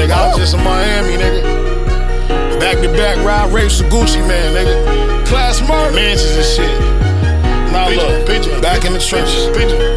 nigga. I was just in Miami, nigga. Back to back ride rapes with Gucci, man, nigga. Class murder. Mansions and shit. Now look, back in the trenches.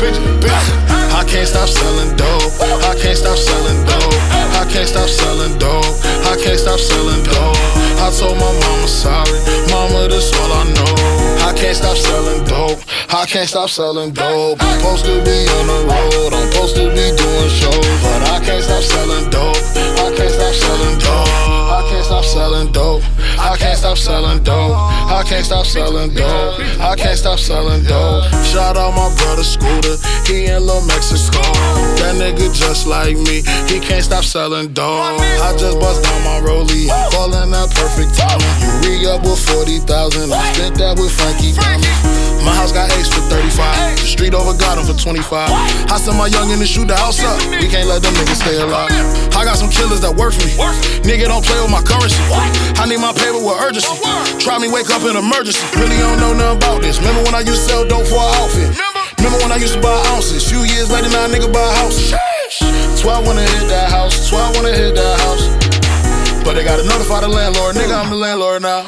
I can't stop selling dope. I can't stop selling dope. I can't stop selling dope. I can't stop selling dope. I told my mama sorry, mama, this all I know. I can't stop selling dope. I can't stop selling dope. I'm supposed to be on the road. I'm supposed to be doing shows, but I can't stop selling dope. I can't stop selling dope. I can't stop selling dope. I can't stop selling dope. I can't stop selling dope. I can't stop selling dope. Shout out my brother Scooter, he in Lil Mexico. That nigga just like me, he can't stop selling dope. I just bust down my rollie, I'm calling that perfect timing. You re-up with 40,000, I spent that with Frankie Diamond. My house got Ace for 35, the street over got him for 25. I sent my youngin' to shoot the house up, we can't let them niggas stay alive. I got some killers that work for me, nigga don't play with my currency. I need my paper with urgency, try me wake up in emergency. Really don't know nothing about this, remember when I used to sell dope for an outfit? Remember when I used to buy ounces? Few years later now a nigga buy houses. 12 wanna hit that house, 12 wanna hit that house. But they gotta notify the landlord, nigga, I'm the landlord now.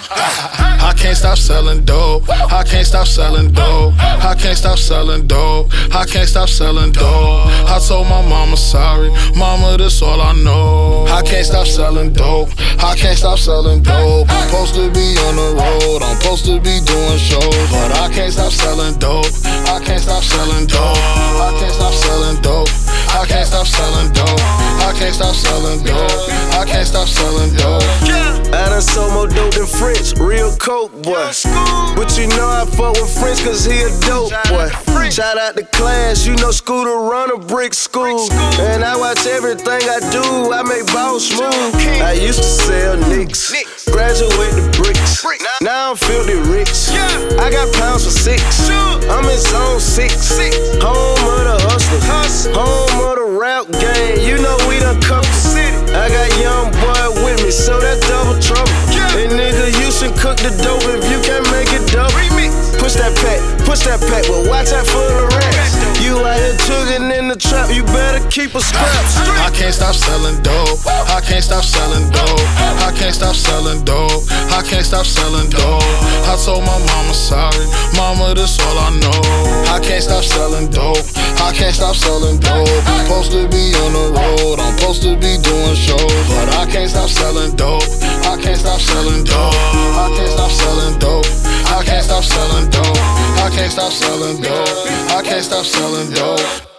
I can't stop selling dope. I can't stop selling dope. I can't stop selling dope. I can't stop selling dope. I told my mama sorry, mama, this all I know. I can't stop selling dope. I can't stop selling dope. I'm supposed to be on the road, I'm supposed to be doing shows, but I can't stop selling dope. I can't stop selling dope. I can't stop selling dope. I can't stop selling dope. I can't stop selling dope. I can't stop selling dope. I done sold more dope than French, real coke boy. But you know I fuck with French cause he a dope boy. Shout out to class, you know Scooter run a brick school. And I watch everything I do, I make boss move. I used to sell nicks, graduate to bricks. Now I'm filthy rich, I got pounds for 6. I'm in zone 6, home of the hustlers, home of the rap game. You know we done covered the city. I got young boy with me, so that's double trouble. And nigga, you should cook the dope if you can't make it double. Push that pack, but watch out for the rats. You out here tugging in the trap, you better keep a scraps. I can't stop selling dope. I can't stop selling dope. I can't stop selling dope. I can't stop selling dope. I told my mama sorry, mama, this all I know. I can't stop selling dope. I can't stop selling dope. I'm supposed to be on the road, I'm supposed to be doing shows, but I can't stop selling dope. I can't stop selling dope. I can't stop selling dope. I can't stop selling dope. I can't stop selling dope. I can't stop selling dope.